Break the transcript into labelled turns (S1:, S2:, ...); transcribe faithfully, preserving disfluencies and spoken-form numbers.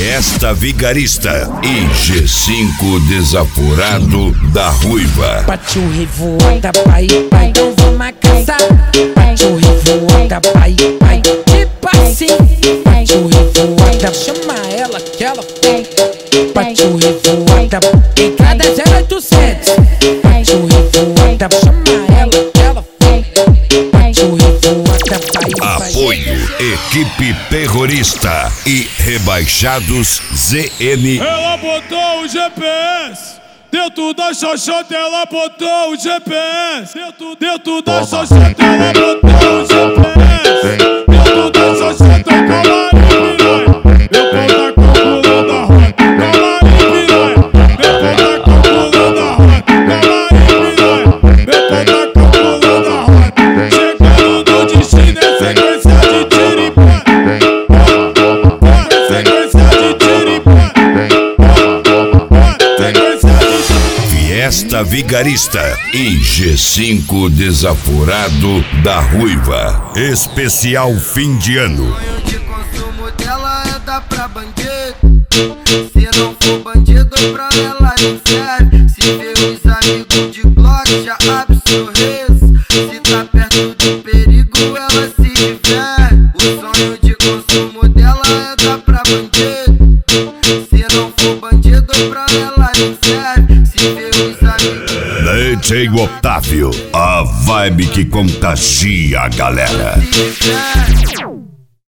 S1: Fiesta Vigarista e G cinco Desaforado da Ruiva.
S2: Bate o revoada, pai, pai, então vamos caçar. Bate o revoada, pai, pai, tipo assim. Bate o revoada, chama ela que ela tem. Bate o revoada, entrada zero oitocentos. Bate o revoada, chama ela que ela tem. Bate o revoada, pai, pai.
S1: Apoio Equipe Terrorista e Rebaixados Z N.
S3: Ela botou o G P S dentro da xoxota, ela botou o G P S dentro, dentro da xoxota, ela botou o G P S dentro da xoxota, camarim piranha. Meu pau tá calculando a rota, camarim piranha. Meu pau tá calculando a rota, camarim piranha. Meu pau tá calculando a rota. Chegando no destino é sequência de tiro e pá. Sequência de tiro e pá.
S1: Fiesta Vigarista e G cinco Desaforado da Ruiva. Especial fim de ano.
S4: O sonho de consumo dela é dar pra bandido. Se não for bandido, pra ela não serve. Se vê os amigos de Glock, já abre sorriso. Se tá perto do perigo, ela se diverte. O sonho de consumo dela é dar pra bandido. Se não for bandido, pra ela não serve. Se vê os amigos.
S1: D J Otávio, a vibe que contagia a galera.
S4: Se diverte.